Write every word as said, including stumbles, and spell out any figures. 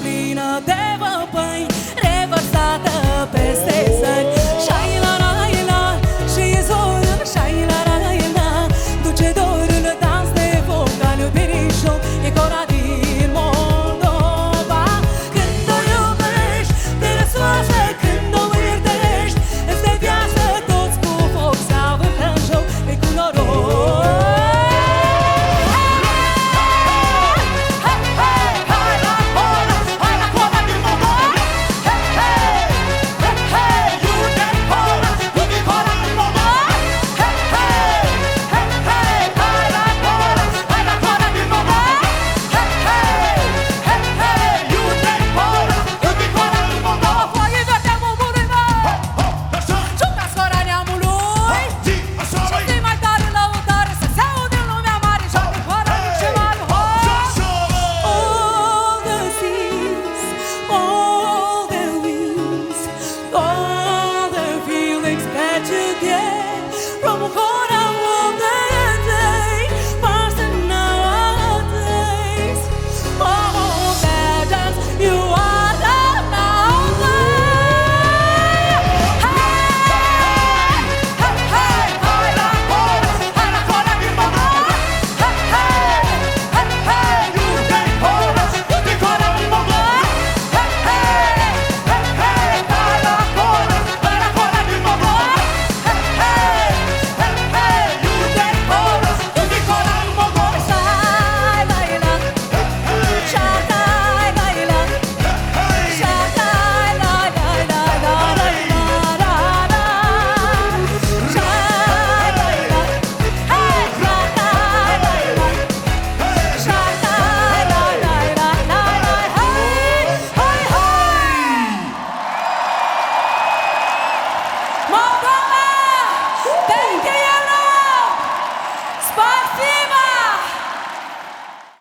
plină de văpăi, revărsată peste sări. Șai-la-la-la, și e zorul, șai-la-la-la, duce dorul dans de foc al iubirii show. E cora din Moldova. Când o iubești, te răscoasă, când o iertești, îți de viață toți cu foc se avântă în joc. E cu noroc. Moldova!